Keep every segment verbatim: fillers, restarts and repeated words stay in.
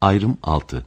Ayrım altı.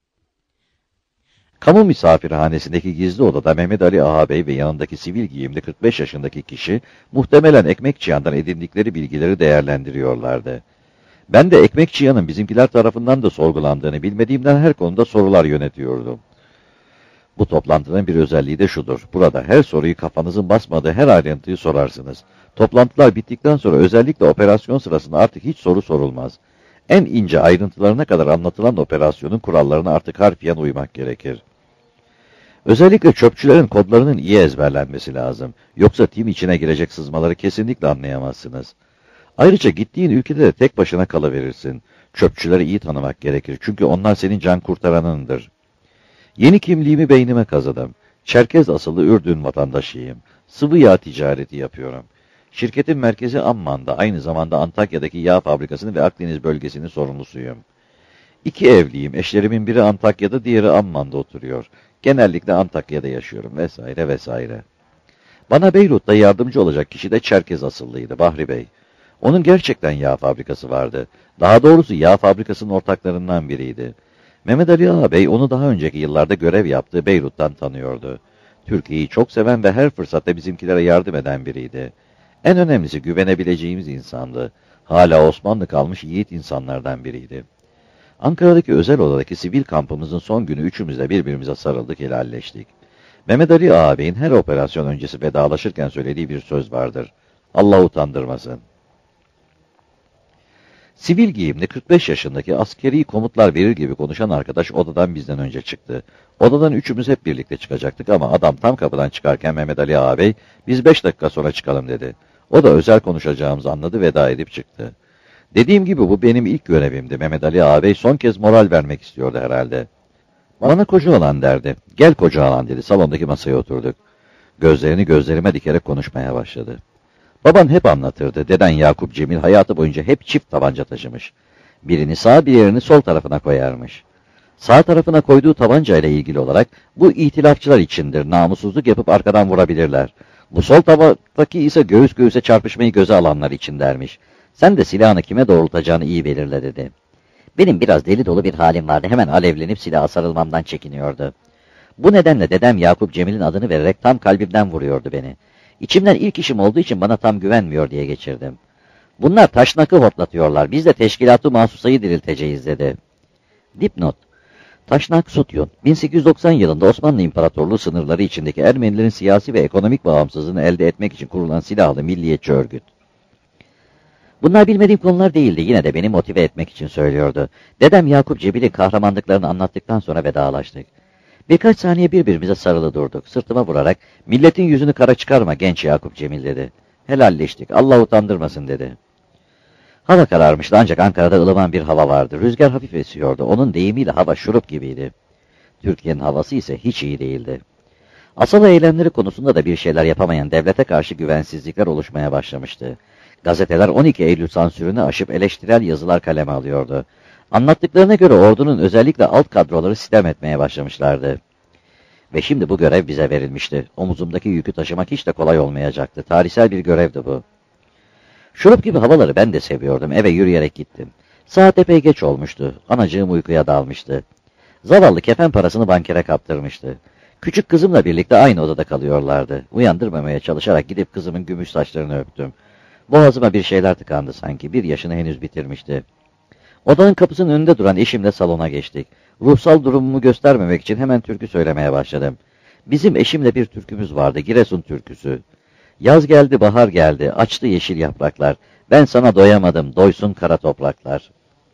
Kamu misafirhanesindeki gizli odada Mehmet Ali Ağabey ve yanındaki sivil giyimli kırk beş yaşındaki kişi muhtemelen Ekmekçıyan'dan edindikleri bilgileri değerlendiriyorlardı. Ben de Ekmekçıyan'ın bizimkiler tarafından da sorgulandığını bilmediğimden her konuda sorular yönetiyordum. Bu toplantının bir özelliği de şudur: burada her soruyu kafanızın basmadığı her ayrıntıyı sorarsınız. Toplantılar bittikten sonra özellikle operasyon sırasında artık hiç soru sorulmaz. En ince ayrıntılarına kadar anlatılan operasyonun kurallarına artık harfiyen uymak gerekir. Özellikle çöpçülerin kodlarının iyi ezberlenmesi lazım. Yoksa tim içine girecek sızmaları kesinlikle anlayamazsınız. Ayrıca gittiğin ülkede de tek başına kalıverirsin. Çöpçüleri iyi tanımak gerekir. Çünkü onlar senin can kurtaranındır. Yeni kimliğimi beynime kazıdım. Çerkez asıllı Ürdün vatandaşıyım. Sıvı yağ ticareti yapıyorum. Şirketin merkezi Amman'da, aynı zamanda Antakya'daki yağ fabrikasını ve Akdeniz bölgesinin sorumlusuyum. İki evliyim. Eşlerimin biri Antakya'da, diğeri Amman'da oturuyor. Genellikle Antakya'da yaşıyorum vesaire vesaire. Bana Beyrut'ta yardımcı olacak kişi de Çerkez asıllıydı, Bahri Bey. Onun gerçekten yağ fabrikası vardı. Daha doğrusu yağ fabrikasının ortaklarından biriydi. Mehmet Ali Ağabey onu daha önceki yıllarda görev yaptığı Beyrut'tan tanıyordu. Türkiye'yi çok seven ve her fırsatta bizimkilere yardım eden biriydi. En önemlisi güvenebileceğimiz insandı. Hala Osmanlı kalmış yiğit insanlardan biriydi. Ankara'daki özel odadaki sivil kampımızın son günü üçümüz de birbirimize sarıldık, helalleştik. Mehmet Ali Ağabey'in her operasyon öncesi vedalaşırken söylediği bir söz vardır: Allah utandırmasın. Sivil giyimli kırk beş yaşındaki askeri komutlar verir gibi konuşan arkadaş odadan bizden önce çıktı. Odadan üçümüz hep birlikte çıkacaktık ama adam tam kapıdan çıkarken Mehmet Ali Ağabey, biz beş dakika sonra çıkalım dedi. O da özel konuşacağımızı anladı, veda edip çıktı. Dediğim gibi bu benim ilk görevimdi. Mehmet Ali Ağabey son kez moral vermek istiyordu herhalde. Bana koca alan derdi. Gel koca alan dedi. Salondaki masaya oturduk. Gözlerini gözlerime dikerek konuşmaya başladı. Baban hep anlatırdı. Deden Yakup Cemil hayatı boyunca hep çift tabanca taşımış. Birini sağ, diğerini sol tarafına koyarmış. Sağ tarafına koyduğu tabancayla ilgili olarak bu itilafçılar içindir. Namussuzluk yapıp arkadan vurabilirler. Bu sol taraftaki ise göğüs göğüse çarpışmayı göze alanlar için dermiş. Sen de silahını kime doğrultacağını iyi belirle dedi. Benim biraz deli dolu bir halim vardı. Hemen alevlenip silaha sarılmamdan çekiniyordu. Bu nedenle dedem Yakup Cemil'in adını vererek tam kalbimden vuruyordu beni. İçimden ilk işim olduğu için bana tam güvenmiyor diye geçirdim. Bunlar taşnakı hortlatıyorlar. Biz de teşkilatı mahsusayı dirilteceğiz dedi. Dipnot: Taşnak Sutyun, bin sekiz yüz doksan yılında Osmanlı İmparatorluğu sınırları içindeki Ermenilerin siyasi ve ekonomik bağımsızlığını elde etmek için kurulan silahlı milliyetçi örgüt. Bunlar bilmediğim konular değildi. Yine de beni motive etmek için söylüyordu. Dedem Yakup Cemil'in kahramanlıklarını anlattıktan sonra vedalaştık. Birkaç saniye birbirimize sarılı durduk. Sırtıma vurarak, milletin yüzünü kara çıkarma genç Yakup Cemil dedi. Helalleştik. Allah utandırmasın dedi. Hava kararmıştı ancak Ankara'da ılıman bir hava vardı. Rüzgar hafif esiyordu. Onun deyimiyle hava şurup gibiydi. Türkiye'nin havası ise hiç iyi değildi. Asıl eylemleri konusunda da bir şeyler yapamayan devlete karşı güvensizlikler oluşmaya başlamıştı. Gazeteler on iki Eylül sansürünü aşıp eleştirel yazılar kaleme alıyordu. Anlattıklarına göre ordunun özellikle alt kadroları sitem etmeye başlamışlardı. Ve şimdi bu görev bize verilmişti. Omuzumdaki yükü taşımak hiç de kolay olmayacaktı. Tarihsel bir görevdi bu. Şurup gibi havaları ben de seviyordum. Eve yürüyerek gittim. Saat epey geç olmuştu. Anacığım uykuya dalmıştı. Zavallı kefen parasını bankere kaptırmıştı. Küçük kızımla birlikte aynı odada kalıyorlardı. Uyandırmamaya çalışarak gidip kızımın gümüş saçlarını öptüm. Boğazıma bir şeyler tıkandı sanki. Bir yaşını henüz bitirmişti. Odanın kapısının önünde duran eşimle salona geçtik. Ruhsal durumumu göstermemek için hemen türkü söylemeye başladım. Bizim eşimle bir türkümüz vardı, Giresun türküsü. Yaz geldi, bahar geldi, açtı yeşil yapraklar. Ben sana doyamadım, doysun kara topraklar.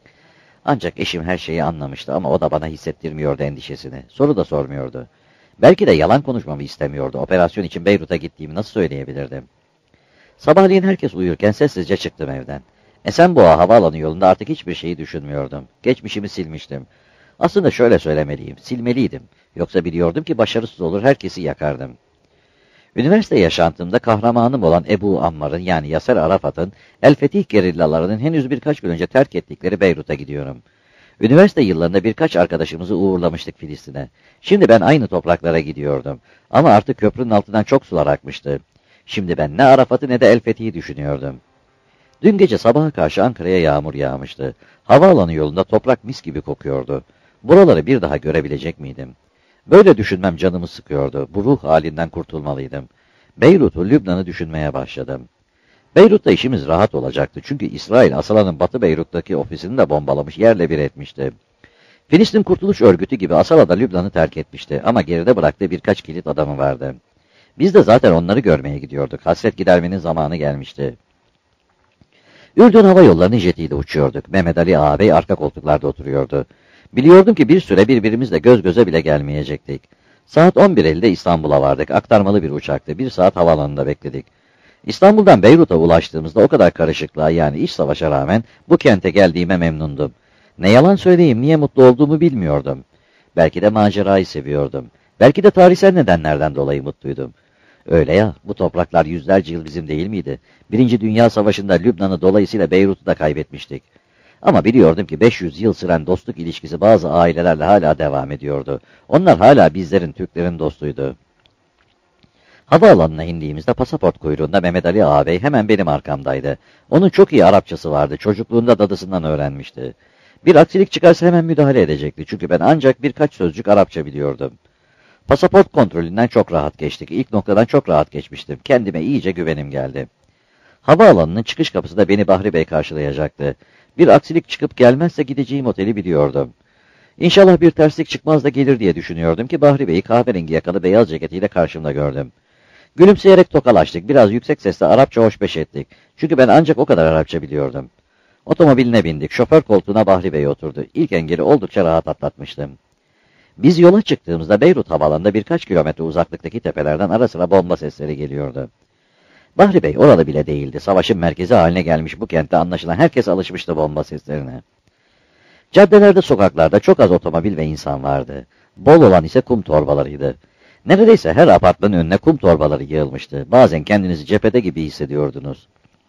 Ancak eşim her şeyi anlamıştı ama o da bana hissettirmiyordu endişesini. Soru da sormuyordu. Belki de yalan konuşmamı istemiyordu. Operasyon için Beyrut'a gittiğimi nasıl söyleyebilirdim? Sabahleyin herkes uyurken sessizce çıktım evden. Esenboğa havaalanı yolunda artık hiçbir şeyi düşünmüyordum. Geçmişimi silmiştim. Aslında şöyle söylemeliyim, silmeliydim. Yoksa biliyordum ki başarısız olur, herkesi yakardım. Üniversite yaşantımda kahramanım olan Ebu Ammar'ın yani Yaser Arafat'ın El Fetih gerillalarının henüz birkaç gün önce terk ettikleri Beyrut'a gidiyorum. Üniversite yıllarında birkaç arkadaşımızı uğurlamıştık Filistin'e. Şimdi ben aynı topraklara gidiyordum. Ama artık köprünün altından çok sular akmıştı. Şimdi ben ne Arafat'ı ne de El Fetih'i düşünüyordum. Dün gece sabaha karşı Ankara'ya yağmur yağmıştı. Havaalanı yolunda toprak mis gibi kokuyordu. Buraları bir daha görebilecek miydim? Böyle düşünmem canımı sıkıyordu. Bu ruh halinden kurtulmalıydım. Beyrut'u, Lübnan'ı düşünmeye başladım. Beyrut'ta işimiz rahat olacaktı. Çünkü İsrail Asala'nın Batı Beyrut'taki ofisini de bombalamış, yerle bir etmişti. Filistin Kurtuluş Örgütü gibi Asala da Lübnan'ı terk etmişti ama geride bıraktığı birkaç kilit adamı vardı. Biz de zaten onları görmeye gidiyorduk. Hasret gidermenin zamanı gelmişti. Ürdün Hava Yolları'nın jetiyle uçuyorduk. Mehmet Ali ağabey arka koltuklarda oturuyordu. Biliyordum ki bir süre birbirimizle göz göze bile gelmeyecektik. Saat on bir ellide İstanbul'a vardık. Aktarmalı bir uçaktı. Bir saat havaalanında bekledik. İstanbul'dan Beyrut'a ulaştığımızda o kadar karışıklığa, yani iç savaşa rağmen bu kente geldiğime memnundum. Ne yalan söyleyeyim, niye mutlu olduğumu bilmiyordum. Belki de macerayı seviyordum. Belki de tarihsel nedenlerden dolayı mutluydum. Öyle ya, bu topraklar yüzlerce yıl bizim değil miydi? Birinci Dünya Savaşı'nda Lübnan'ı, dolayısıyla Beyrut'u da kaybetmiştik. Ama biliyordum ki beş yüz yıl süren dostluk ilişkisi bazı ailelerle hala devam ediyordu. Onlar hala bizlerin, Türklerin dostuydu. Havaalanına indiğimizde pasaport kuyruğunda Mehmet Ali ağabey hemen benim arkamdaydı. Onun çok iyi Arapçası vardı, çocukluğunda dadısından öğrenmişti. Bir aksilik çıkarsa hemen müdahale edecekti, çünkü ben ancak birkaç sözcük Arapça biliyordum. Pasaport kontrolünden çok rahat geçtik. İlk noktadan çok rahat geçmiştim. Kendime iyice güvenim geldi. Havaalanının çıkış kapısında beni Bahri Bey karşılayacaktı. Bir aksilik çıkıp gelmezse gideceğim oteli biliyordum. İnşallah bir terslik çıkmaz da gelir diye düşünüyordum ki Bahri Bey'i kahverengi yakalı beyaz ceketiyle karşımda gördüm. Gülümseyerek tokalaştık. Biraz yüksek sesle Arapça hoşbeş ettik. Çünkü ben ancak o kadar Arapça biliyordum. Otomobiline bindik. Şoför koltuğuna Bahri Bey oturdu. İlk engeli oldukça rahat atlatmıştım. Biz yola çıktığımızda Beyrut havaalanında birkaç kilometre uzaklıktaki tepelerden ara sıra bomba sesleri geliyordu. Bahri Bey oralı bile değildi. Savaşın merkezi haline gelmiş bu kentte anlaşılan herkes alışmıştı bomba seslerine. Caddelerde, sokaklarda çok az otomobil ve insan vardı. Bol olan ise kum torbalarıydı. Neredeyse her apartmanın önüne kum torbaları yığılmıştı. Bazen kendinizi cephede gibi hissediyordunuz.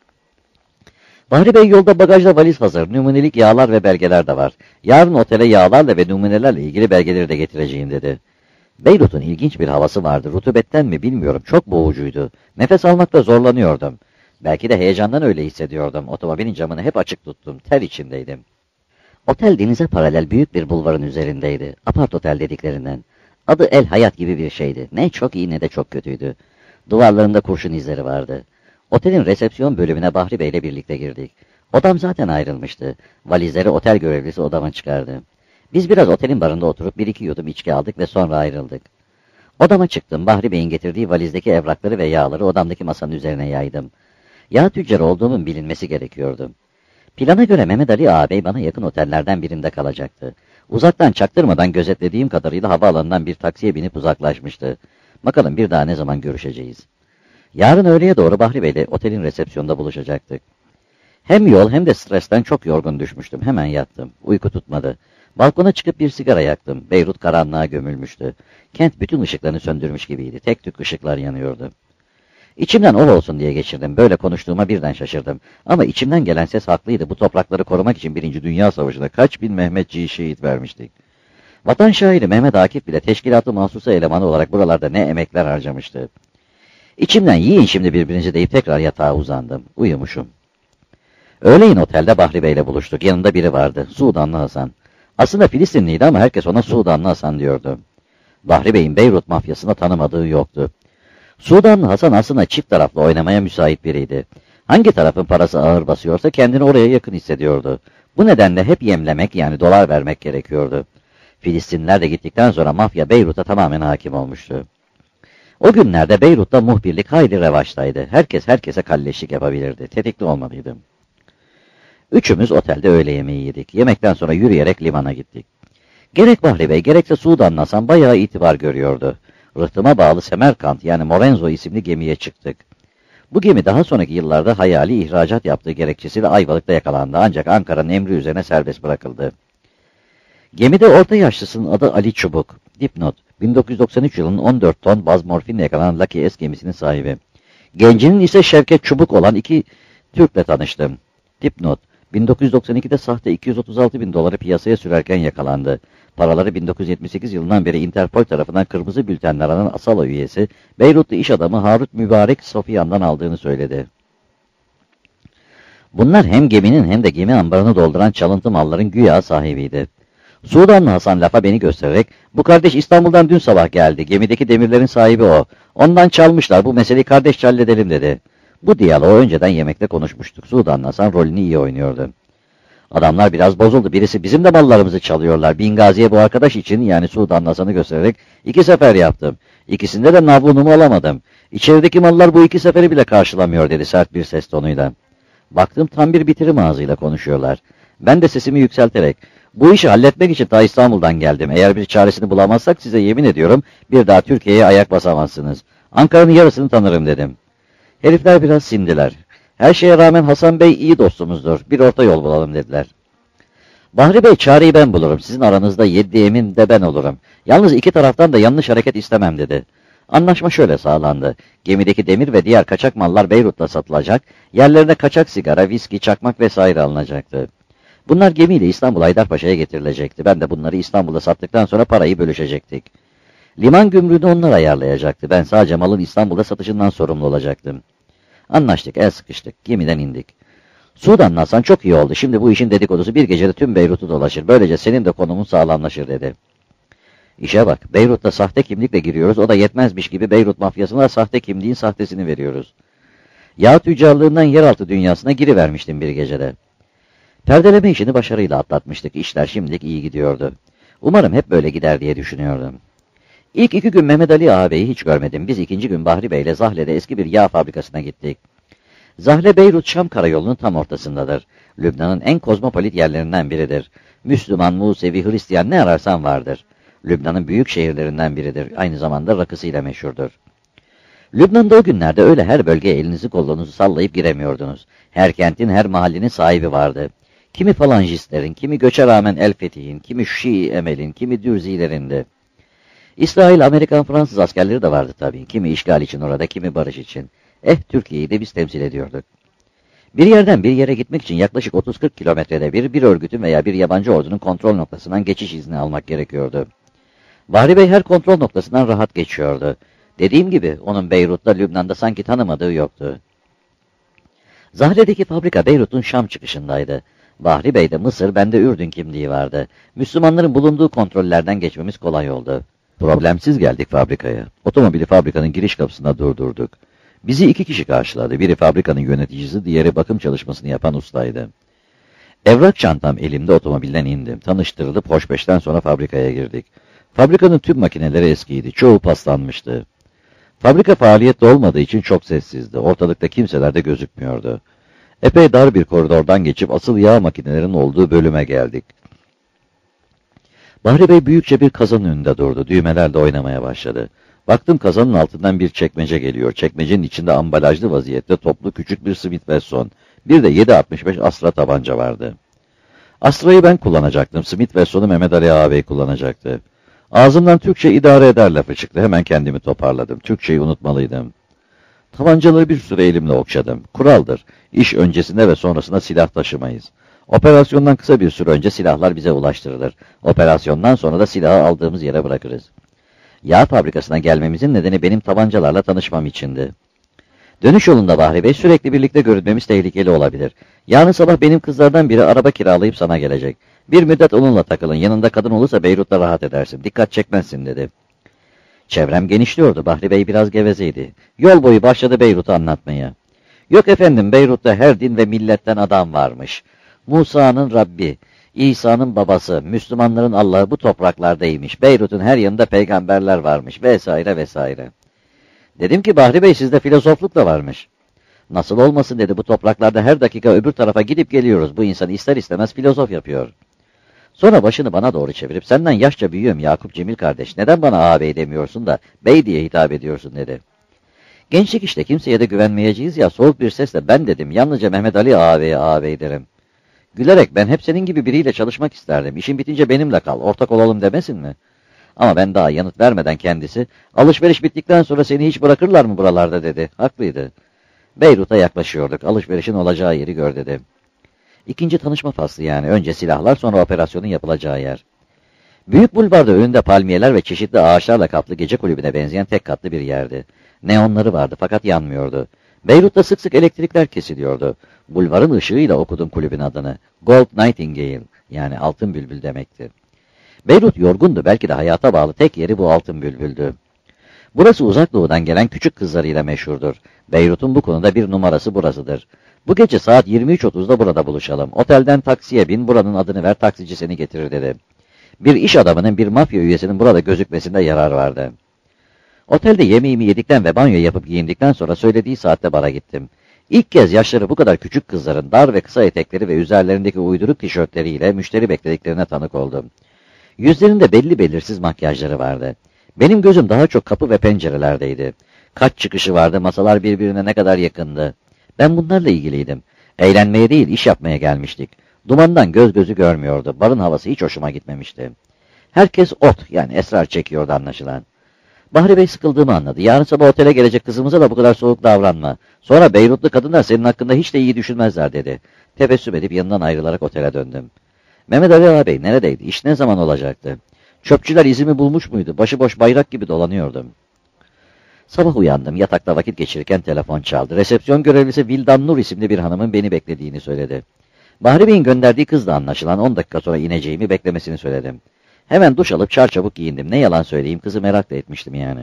Bahri Bey yolda bagajda valiz hazır, numunelik yağlar ve belgeler de var. Yarın otele yağlarla ve numunelerle ilgili belgeleri de getireceğim dedi. Beyrut'un ilginç bir havası vardı. Rutubetten mi bilmiyorum, çok boğucuydu. Nefes almakta zorlanıyordum. Belki de heyecandan öyle hissediyordum. Otomobilin camını hep açık tuttum, ter içindeydim. Otel denize paralel büyük bir bulvarın üzerindeydi. Apart otel dediklerinden. Adı El Hayat gibi bir şeydi. Ne çok iyi ne de çok kötüydü. Duvarlarında kurşun izleri vardı. Otelin resepsiyon bölümüne Bahri Bey'le birlikte girdik. Odam zaten ayrılmıştı. Valizleri otel görevlisi odama çıkardı. Biz biraz otelin barında oturup bir iki yudum içki aldık ve sonra ayrıldık. Odama çıktım. Bahri Bey'in getirdiği valizdeki evrakları ve yağları odamdaki masanın üzerine yaydım. Yağ tüccarı olduğumun bilinmesi gerekiyordu. Plana göre Mehmet Ali ağabey bana yakın otellerden birinde kalacaktı. Uzaktan çaktırmadan gözetlediğim kadarıyla havaalanından bir taksiye binip uzaklaşmıştı. Bakalım bir daha ne zaman görüşeceğiz. Yarın öğleye doğru Bahri Bey'le otelin resepsiyonunda buluşacaktık. Hem yol hem de stresten çok yorgun düşmüştüm. Hemen yattım. Uyku tutmadı. Balkona çıkıp bir sigara yaktım. Beyrut karanlığa gömülmüştü. Kent bütün ışıklarını söndürmüş gibiydi. Tek tük ışıklar yanıyordu. İçimden ol olsun diye geçirdim. Böyle konuştuğuma birden şaşırdım. Ama içimden gelen ses haklıydı. Bu toprakları korumak için Birinci Dünya Savaşı'nda kaç bin Mehmetçiyi şehit vermiştik. Vatan şairi Mehmet Akif bile teşkilatı mahsusa elemanı olarak buralarda ne emekler harcamıştı. İçimden yiyin şimdi birbirinizi deyip tekrar yatağa uzandım. Uyumuşum. Öğleyin otelde Bahri Bey'le buluştuk. Yanında biri vardı. Sudanlı Hasan. Aslında Filistinliydi ama herkes ona Sudanlı Hasan diyordu. Bahri Bey'in Beyrut mafyasını tanımadığı yoktu. Sudanlı Hasan aslında çift taraflı oynamaya müsait biriydi. Hangi tarafın parası ağır basıyorsa kendini oraya yakın hissediyordu. Bu nedenle hep yemlemek, yani dolar vermek gerekiyordu. Filistinliler de gittikten sonra mafya Beyrut'a tamamen hakim olmuştu. O günlerde Beyrut'ta muhbirlik hayli revaçtaydı. Herkes herkese kalleşlik yapabilirdi. Tetikli olmalıydım. Üçümüz otelde öğle yemeği yedik. Yemekten sonra yürüyerek limana gittik. Gerek Bahri Bey gerekse Sudanlı Hasan bayağı itibar görüyordu. Rıhtıma bağlı Semerkant, yani Morenzo isimli gemiye çıktık. Bu gemi daha sonraki yıllarda hayali ihracat yaptığı gerekçesiyle Ayvalık'ta yakalandı, ancak Ankara'nın emri üzerine serbest bırakıldı. Gemide orta yaşlısının adı Ali Çubuk. Dipnot: bin dokuz yüz doksan üç yılının on dört ton baz morfinle yakalanan Lucky S gemisinin sahibi. Gencinin ise Şevket Çubuk olan iki Türk'le tanıştım. Dipnot: bin dokuz yüz doksan ikide sahte iki yüz otuz altı bin doları piyasaya sürerken yakalandı. Paraları bin dokuz yüz yetmiş sekiz yılından beri Interpol tarafından kırmızı bültenler alan Asala üyesi, Beyrutlu iş adamı Harut Mübarek Sofiyan'dan aldığını söyledi. Bunlar hem geminin hem de gemi ambarını dolduran çalıntı malların güya sahibiydi. Sudanlı Hasan lafa beni göstererek, bu kardeş İstanbul'dan dün sabah geldi, gemideki demirlerin sahibi o. Ondan çalmışlar, bu meseleyi kardeşçe halledelim dedi. Bu diyaloğu önceden yemekte konuşmuştuk. Sudanlı Hasan rolünü iyi oynuyordu. Adamlar biraz bozuldu. Birisi bizim de mallarımızı çalıyorlar. Bingazi'ye bu arkadaş için, yani Sudanlı Hasan'ı göstererek iki sefer yaptım. İkisinde de navlunumu alamadım. İçerideki mallar bu iki seferi bile karşılamıyor dedi sert bir ses tonuyla. Baktım tam bir bitirim ağzıyla konuşuyorlar. Ben de sesimi yükselterek, bu işi halletmek için ta İstanbul'dan geldim. Eğer bir çaresini bulamazsak size yemin ediyorum bir daha Türkiye'ye ayak basamazsınız. Ankara'nın yarısını tanırım dedim. Herifler biraz sindiler. Her şeye rağmen Hasan Bey iyi dostumuzdur. Bir orta yol bulalım dediler. Bahri Bey, çareyi ben bulurum. Sizin aranızda yedi emin de ben olurum. Yalnız iki taraftan da yanlış hareket istemem dedi. Anlaşma şöyle sağlandı. Gemideki demir ve diğer kaçak mallar Beyrut'ta satılacak, yerlerine kaçak sigara, viski, çakmak vesaire alınacaktı. Bunlar gemiyle İstanbul Haydarpaşa'ya getirilecekti. Ben de bunları İstanbul'da sattıktan sonra parayı bölüşecektik. Liman gümrüğünü onlar ayarlayacaktı. Ben sadece malın İstanbul'da satışından sorumlu olacaktım. Anlaştık, el sıkıştık, gemiden indik. Sudanlı Hasan çok iyi oldu. Şimdi bu işin dedikodusu bir gecede tüm Beyrut'u dolaşır. Böylece senin de konumun sağlamlaşır dedi. İşe bak, Beyrut'ta sahte kimlikle giriyoruz. O da yetmezmiş gibi Beyrut mafyasına sahte kimliğin sahtesini veriyoruz. Yağ tüccarlığından yeraltı dünyasına girivermiştim bir gecede. Perdeleme işini başarıyla atlatmıştık. İşler şimdilik iyi gidiyordu. Umarım hep böyle gider diye düşünüyordum. İlk iki gün Mehmet Ali ağabeyi hiç görmedim. Biz ikinci gün Bahri Bey ile Zahle'de eski bir yağ fabrikasına gittik. Zahle Beyrut-Şam karayolunun tam ortasındadır. Lübnan'ın en kozmopolit yerlerinden biridir. Müslüman, Musevi, Hristiyan ne ararsan vardır. Lübnan'ın büyük şehirlerinden biridir. Aynı zamanda rakısıyla meşhurdur. Lübnan'da o günlerde öyle her bölgeye elinizi kolunuzu sallayıp giremiyordunuz. Her kentin, her mahallenin sahibi vardı. Kimi falancistlerin, kimi göçe rağmen El Fetih'in, kimi Şii Emel'in, kimi Dürzilerindi. İsrail, Amerikan, Fransız askerleri de vardı tabii. Kimi işgal için orada, kimi barış için. Eh, Türkiye'yi de biz temsil ediyorduk. Bir yerden bir yere gitmek için yaklaşık otuz kırk kilometrede bir, bir örgütün veya bir yabancı ordunun kontrol noktasından geçiş izni almak gerekiyordu. Bahri Bey her kontrol noktasından rahat geçiyordu. Dediğim gibi onun Beyrut'ta, Lübnan'da sanki tanımadığı yoktu. Zahre'deki fabrika Beyrut'un Şam çıkışındaydı. Bahri Bey'de Mısır, bende Ürdün kimliği vardı. Müslümanların bulunduğu kontrollerden geçmemiz kolay oldu. Problemsiz geldik fabrikaya. Otomobili fabrikanın giriş kapısında durdurduk. Bizi iki kişi karşıladı. Biri fabrikanın yöneticisi, diğeri bakım çalışmasını yapan ustaydı. Evrak çantam elimde otomobilden indim. Tanıştırılıp hoş beşten sonra fabrikaya girdik. Fabrikanın tüm makineleri eskiydi. Çoğu paslanmıştı. Fabrika faaliyette olmadığı için çok sessizdi. Ortalıkta kimseler de gözükmüyordu. Epey dar bir koridordan geçip asıl yağ makinelerinin olduğu bölüme geldik. Bahri Bey büyükçe bir kazanın önünde durdu. Düğmeler de oynamaya başladı. Baktım kazanın altından bir çekmece geliyor. Çekmecenin içinde ambalajlı vaziyette toplu küçük bir Smith Wesson. Bir de yedi altmış beş Astra tabanca vardı. Astra'yı ben kullanacaktım. Smith Wesson'u Mehmet Ali ağabey kullanacaktı. Ağzımdan Türkçe idare eder lafı çıktı. Hemen kendimi toparladım. Türkçeyi unutmalıydım. Tabancaları bir süre elimle okşadım. Kuraldır. İş öncesinde ve sonrasında silah taşımayız. Operasyondan kısa bir süre önce silahlar bize ulaştırılır. Operasyondan sonra da silahı aldığımız yere bırakırız. Yağ fabrikasına gelmemizin nedeni benim tabancalarla tanışmam içindi. Dönüş yolunda Bahri Bey, sürekli birlikte görünmemiz tehlikeli olabilir. Yarın sabah benim kızlardan biri araba kiralayıp sana gelecek. Bir müddet onunla takılın. Yanında kadın olursa Beyrut'ta rahat edersin. Dikkat çekmezsin dedi. Çevrem genişliyordu. Bahri Bey biraz gevezeydi. Yol boyu başladı Beyrut'u anlatmaya. Yok efendim, Beyrut'ta her din ve milletten adam varmış. Musa'nın Rabbi, İsa'nın babası, Müslümanların Allah'ı bu topraklardaymış. Beyrut'un her yanında peygamberler varmış vesaire vesaire. Dedim ki Bahri Bey, sizde filozofluk da varmış. Nasıl olmasın dedi, bu topraklarda her dakika öbür tarafa gidip geliyoruz. Bu insan ister istemez filozof yapıyor. Sonra başını bana doğru çevirip, senden yaşça büyüğüm Yakup Cemil kardeş, neden bana ağabey demiyorsun da bey diye hitap ediyorsun dedi. Gençlik işte, kimseye de güvenmeyeceğiz ya, soğuk bir sesle ben dedim, yalnızca Mehmet Ali ağabeye ağabey derim. Gülerek, ben hep senin gibi biriyle çalışmak isterdim, işin bitince benimle kal, ortak olalım demesin mi? Ama ben daha yanıt vermeden kendisi, alışveriş bittikten sonra seni hiç bırakırlar mı buralarda dedi. Haklıydı. Beyrut'a yaklaşıyorduk, alışverişin olacağı yeri gör dedi. İkinci tanışma faslı yani, önce silahlar, sonra operasyonun yapılacağı yer. Büyük bulvarda önünde palmiyeler ve çeşitli ağaçlarla kaplı gece kulübüne benzeyen tek katlı bir yerdi. Neonları vardı fakat yanmıyordu. Beyrut'ta sık sık elektrikler kesiliyordu. Bulvarın ışığıyla okudum kulübün adını. Gold Nightingale, yani altın bülbül demekti. Beyrut yorgundu, belki de hayata bağlı tek yeri bu altın bülbüldü. Burası uzak doğudan gelen küçük kızlarıyla meşhurdur. Beyrut'un bu konuda bir numarası burasıdır. Bu gece saat yirmi üç otuzda burada buluşalım. Otelden taksiye bin, buranın adını ver, taksici seni getirir dedi. Bir iş adamının, bir mafya üyesinin burada gözükmesinde yarar vardı. Otelde yemeğimi yedikten ve banyo yapıp giyindikten sonra söylediği saatte bara gittim. İlk kez yaşları bu kadar küçük kızların dar ve kısa etekleri ve üzerlerindeki uyduruk tişörtleriyle müşteri beklediklerine tanık oldum. Yüzlerinde belli belirsiz makyajları vardı. Benim gözüm daha çok kapı ve pencerelerdeydi. Kaç çıkışı vardı, masalar birbirine ne kadar yakındı. Ben bunlarla ilgiliydim. Eğlenmeye değil, iş yapmaya gelmiştik. Dumandan göz gözü görmüyordu. Barın havası hiç hoşuma gitmemişti. Herkes ot, yani esrar çekiyordu anlaşılan. Bahri Bey sıkıldığımı anladı. Yarın sabah otele gelecek kızımıza da bu kadar soğuk davranma. Sonra Beyrutlu kadınlar senin hakkında hiç de iyi düşünmezler dedi. Tebessüm edip yanından ayrılarak otele döndüm. Mehmet Ali ağabey neredeydi? İş ne zaman olacaktı? Çöpçüler izimi bulmuş muydu? Başıboş bayrak gibi dolanıyordum. Sabah uyandım. Yatakta vakit geçirirken telefon çaldı. Resepsiyon görevlisi Vildan Nur isimli bir hanımın beni beklediğini söyledi. Bahri Bey'in gönderdiği kızla anlaşılan on dakika sonra ineceğimi beklemesini söyledim. Hemen duş alıp çarçabuk giyindim. Ne yalan söyleyeyim, kızı merak da etmiştim yani.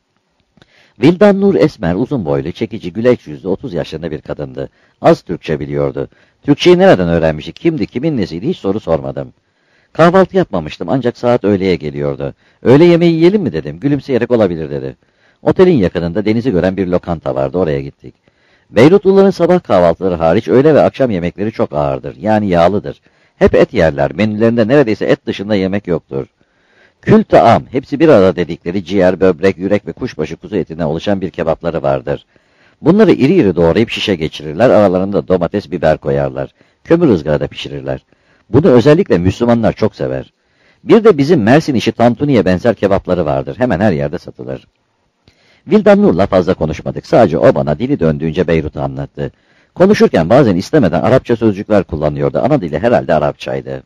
Vildan Nur esmer, uzun boylu, çekici, güleç yüzlü, otuz yaşlarında bir kadındı. Az Türkçe biliyordu. Türkçeyi nereden öğrenmişti, kimdi, kimin nesiydi hiç soru sormadım. Kahvaltı yapmamıştım ancak saat öğleye geliyordu. Öğle yemeği yiyelim mi dedim. Gülümseyerek olabilir dedi. Otelin yakınında denizi gören bir lokanta vardı, oraya gittik. Beyrutluların sabah kahvaltıları hariç öğle ve akşam yemekleri çok ağırdır. Yani yağlıdır. Hep et yerler. Menülerinde neredeyse et dışında yemek yoktur. Kül taam, hepsi bir arada dedikleri ciğer, böbrek, yürek ve kuşbaşı kuzu etinden oluşan bir kebapları vardır. Bunları iri iri doğrayıp şişe geçirirler, aralarında domates, biber koyarlar. Kömür ızgarada pişirirler. Bunu özellikle Müslümanlar çok sever. Bir de bizim Mersin işi tantuniye benzer kebapları vardır. Hemen her yerde satılır. Vildan Nur'la fazla konuşmadık. Sadece o bana dili döndüğünce Beyrut'u anlattı. Konuşurken bazen istemeden Arapça sözcükler kullanıyordu. Ana dili herhalde Arapçaydı.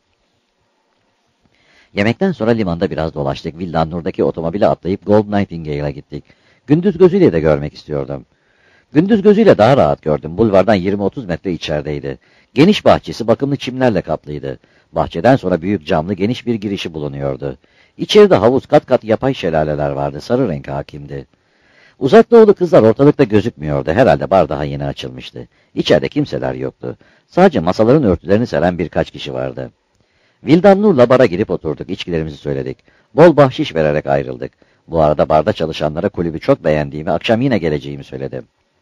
Yemekten sonra limanda biraz dolaştık. Vildan Nur'daki otomobile atlayıp Gold Nightingale'a gittik. Gündüz gözüyle de görmek istiyordum. Gündüz gözüyle daha rahat gördüm. Bulvardan yirmi otuz metre içerideydi. Geniş bahçesi bakımlı çimlerle kaplıydı. Bahçeden sonra büyük camlı geniş bir girişi bulunuyordu. İçeride havuz, kat kat yapay şelaleler vardı. Sarı renk hakimdi. Uzak doğulu kızlar ortalıkta gözükmüyordu. Herhalde bar daha yeni açılmıştı. İçeride kimseler yoktu. Sadece masaların örtülerini seren birkaç kişi vardı. Vildan Nur'la bara girip oturduk. İçkilerimizi söyledik. Bol bahşiş vererek ayrıldık. Bu arada barda çalışanlara kulübü çok beğendiğimi, akşam yine geleceğimi söyledim.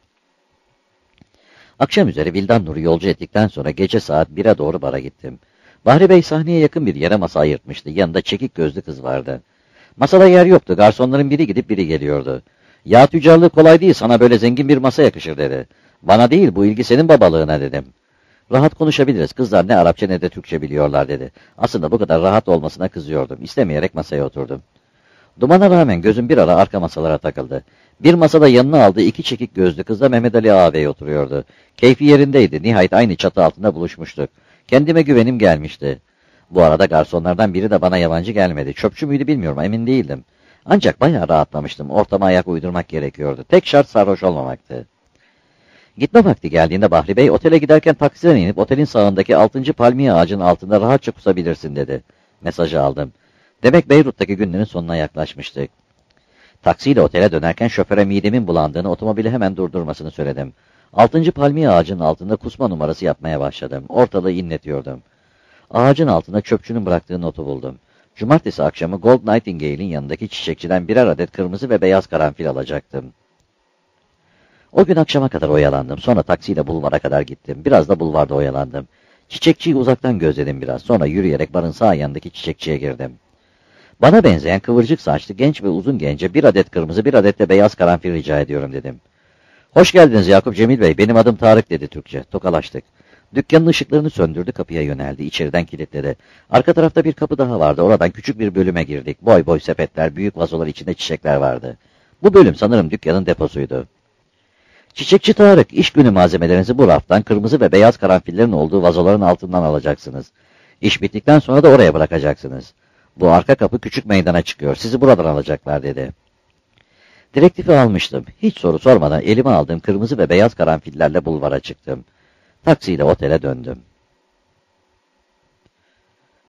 Akşam üzeri Vildan Nur'u yolcu ettikten sonra gece saat bire doğru bara gittim. Bahri Bey sahneye yakın bir yere masa ayırtmıştı. Yanında çekik gözlü kız vardı. Masada yer yoktu. Garsonların biri gidip biri geliyordu. "Ya tüccarlığı kolay değil, sana böyle zengin bir masa yakışır" dedi. "Bana değil, bu ilgi senin babalığına" dedim. "Rahat konuşabiliriz, kızlar ne Arapça ne de Türkçe biliyorlar" dedi. Aslında bu kadar rahat olmasına kızıyordum. İstemeyerek masaya oturdum. Dumana rağmen gözüm bir ara arka masalara takıldı. Bir masada yanına aldığı iki çekik gözlü kızla Mehmet Ali ağabey oturuyordu. Keyfi yerindeydi. Nihayet aynı çatı altında buluşmuştuk. Kendime güvenim gelmişti. Bu arada garsonlardan biri de bana yabancı gelmedi. Çöpçü müydü bilmiyorum, emin değildim. Ancak bayağı rahatlamıştım. Ortama ayak uydurmak gerekiyordu. Tek şart sarhoş olmamaktı. Gitme vakti geldiğinde Bahri Bey, otele giderken taksiden inip otelin sağındaki altıncı palmiye ağacının altında rahatça kusabilirsin dedi. Mesajı aldım. Demek Beyrut'taki günlerin sonuna yaklaşmıştık. Taksiyle otele dönerken şoföre midemin bulandığını, otomobili hemen durdurmasını söyledim. Altıncı palmiye ağacının altında kusma numarası yapmaya başladım. Ortalığı inletiyordum. Ağacın altında çöpçünün bıraktığı notu buldum. Cumartesi akşamı Gold Nightingale'in yanındaki çiçekçiden birer adet kırmızı ve beyaz karanfil alacaktım. O gün akşama kadar oyalandım. Sonra taksiyle bulvara kadar gittim. Biraz da bulvarda oyalandım. Çiçekçiyi uzaktan gözledim biraz. Sonra yürüyerek barın sağ yanındaki çiçekçiye girdim. Bana benzeyen kıvırcık saçlı genç ve uzun gence bir adet kırmızı, bir adet de beyaz karanfil rica ediyorum dedim. "Hoş geldiniz Yakup Cemil Bey, benim adım Tarık" dedi Türkçe. Tokalaştık. Dükkanın ışıklarını söndürdü, kapıya yöneldi. İçeriden kilitledi. Arka tarafta bir kapı daha vardı. Oradan küçük bir bölüme girdik. Boy boy sepetler, büyük vazolar içinde çiçekler vardı. Bu bölüm sanırım dükkanın deposuydu. "Çiçekçi Tarık, iş günü malzemelerinizi bu raftan kırmızı ve beyaz karanfillerin olduğu vazoların altından alacaksınız. İş bittikten sonra da oraya bırakacaksınız. Bu arka kapı küçük meydana çıkıyor. Sizi buradan alacaklar" dedi. Direktifi almıştım. Hiç soru sormadan elime aldığım kırmızı ve beyaz karanfillerle bulvara çıktım. Taksiyle otele döndüm.